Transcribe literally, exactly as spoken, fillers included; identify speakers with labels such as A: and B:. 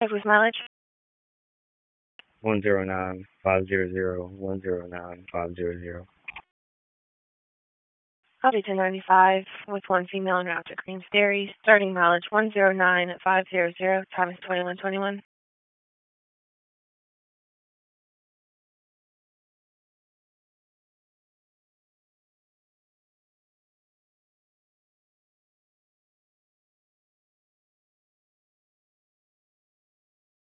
A: With mileage?
B: one zero nine five zero zero one zero nine five zero zero.
A: I'll do ten ninety-five with one female en route to Queens Dairy. Starting mileage one zero nine five zero zero. Time is twenty-one twenty-one.